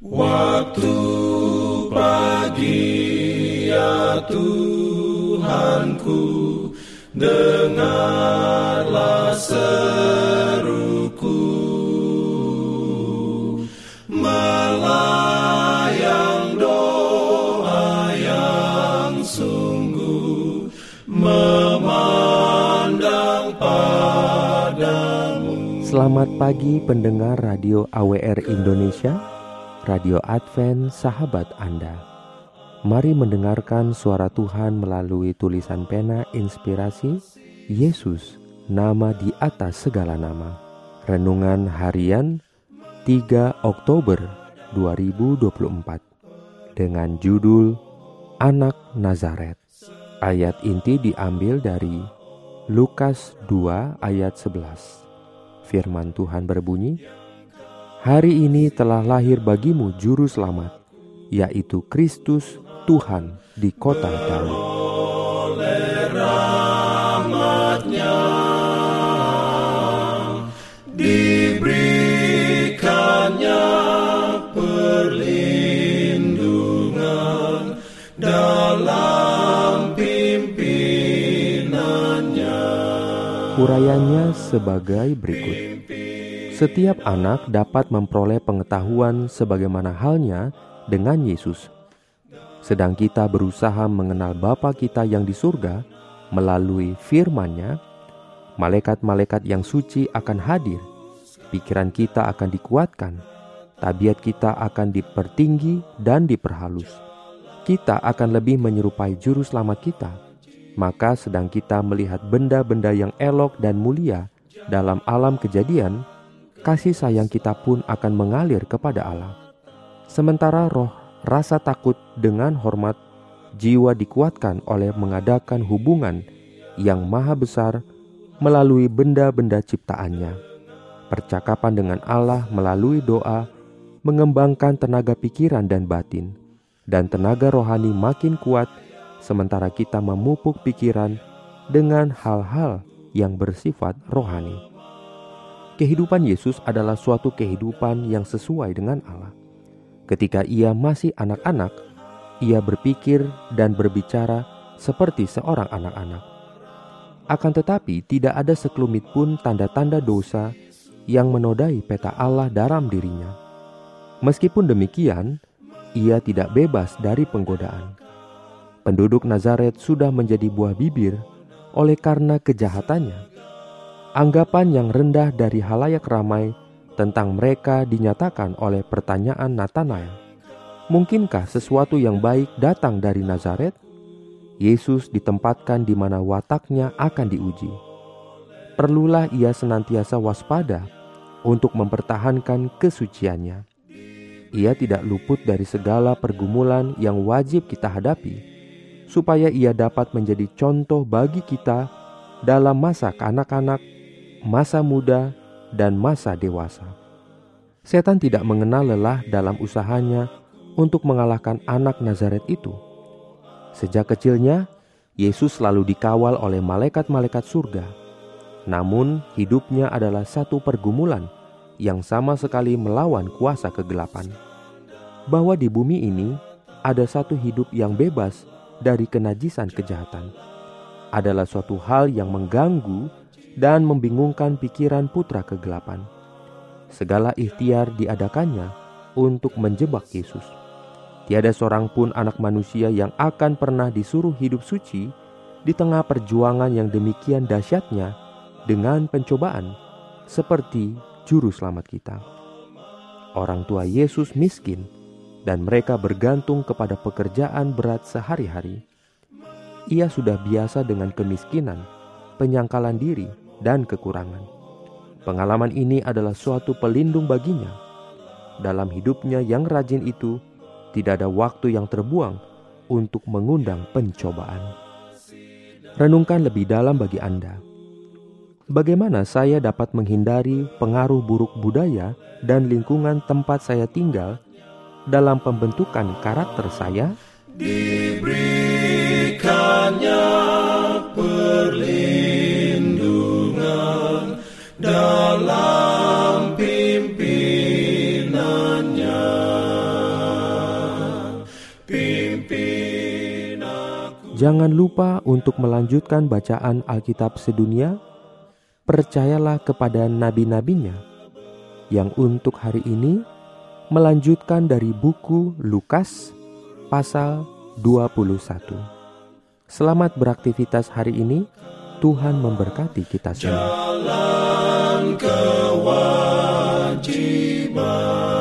Waktu pagi ya Tuhanku, dengarlah seruku, melayang doa yang sungguh, memandang padamu. Selamat pagi pendengar Radio AWR Indonesia, Radio Advent sahabat Anda. Mari mendengarkan suara Tuhan melalui tulisan pena inspirasi Yesus, nama di atas segala nama. Renungan harian 3 Oktober 2024 dengan judul Anak Nazaret. Ayat inti diambil dari Lukas 2 ayat 11. Firman Tuhan berbunyi, "Hari ini telah lahir bagimu juru selamat, yaitu Kristus Tuhan di kota Daud." Oleh rahmat-Nya diberikannya perlindungan dalam pimpinannya. Urayanya sebagai berikut. Setiap anak dapat memperoleh pengetahuan sebagaimana halnya dengan Yesus. Sedang kita berusaha mengenal Bapa kita yang di surga melalui firman-Nya, malaikat-malaikat yang suci akan hadir, pikiran kita akan dikuatkan, tabiat kita akan dipertinggi dan diperhalus. Kita akan lebih menyerupai juru selamat kita. Maka sedang kita melihat benda-benda yang elok dan mulia dalam alam kejadian, kasih sayang kita pun akan mengalir kepada Allah. Sementara roh rasa takut dengan hormat, jiwa dikuatkan oleh mengadakan hubungan yang maha besar melalui benda-benda ciptaannya. Percakapan dengan Allah melalui doa mengembangkan tenaga pikiran dan batin, dan tenaga rohani makin kuat sementara kita memupuk pikiran dengan hal-hal yang bersifat rohani. Kehidupan Yesus adalah suatu kehidupan yang sesuai dengan Allah. Ketika ia masih anak-anak, ia berpikir dan berbicara seperti seorang anak-anak. Akan tetapi tidak ada sekelumit pun tanda-tanda dosa yang menodai peta Allah dalam dirinya. Meskipun demikian, ia tidak bebas dari penggodaan. Penduduk Nazaret sudah menjadi buah bibir oleh karena kejahatannya. Anggapan yang rendah dari halayak ramai tentang mereka dinyatakan oleh pertanyaan Natanael. Mungkinkah sesuatu yang baik datang dari Nazaret? Yesus ditempatkan di mana wataknya akan diuji. Perlulah ia senantiasa waspada untuk mempertahankan kesuciannya. Ia tidak luput dari segala pergumulan yang wajib kita hadapi, supaya ia dapat menjadi contoh bagi kita dalam masa kanak-kanak, masa muda, dan masa dewasa. Setan tidak mengenal lelah dalam usahanya untuk mengalahkan anak Nazaret itu. Sejak kecilnya, Yesus selalu dikawal oleh malaikat-malaikat surga. Namun, hidupnya adalah satu pergumulan yang sama sekali melawan kuasa kegelapan. Bahwa di bumi ini ada satu hidup yang bebas dari kenajisan kejahatan adalah suatu hal yang mengganggu dan membingungkan pikiran putra kegelapan. Segala ikhtiar diadakannya untuk menjebak Yesus. Tiada seorang pun anak manusia yang akan pernah disuruh hidup suci di tengah perjuangan yang demikian dahsyatnya dengan pencobaan seperti juru selamat kita. Orang tua Yesus miskin dan mereka bergantung kepada pekerjaan berat sehari-hari. Ia sudah biasa dengan kemiskinan, penyangkalan diri, dan kekurangan. Pengalaman ini adalah suatu pelindung baginya. Dalam hidupnya yang rajin itu, tidak ada waktu yang terbuang untuk mengundang pencobaan. Renungkan lebih dalam bagi Anda. Bagaimana saya dapat menghindari pengaruh buruk budaya dan lingkungan tempat saya tinggal dalam pembentukan karakter saya? Diberikannya perlindungan dalam pimpinannya. Jangan lupa untuk melanjutkan bacaan Alkitab sedunia. Percayalah kepada nabi-nabinya yang untuk hari ini melanjutkan dari buku Lukas pasal 21. Selamat beraktivitas hari ini. Tuhan memberkati kita semua. Jalan kewajiban.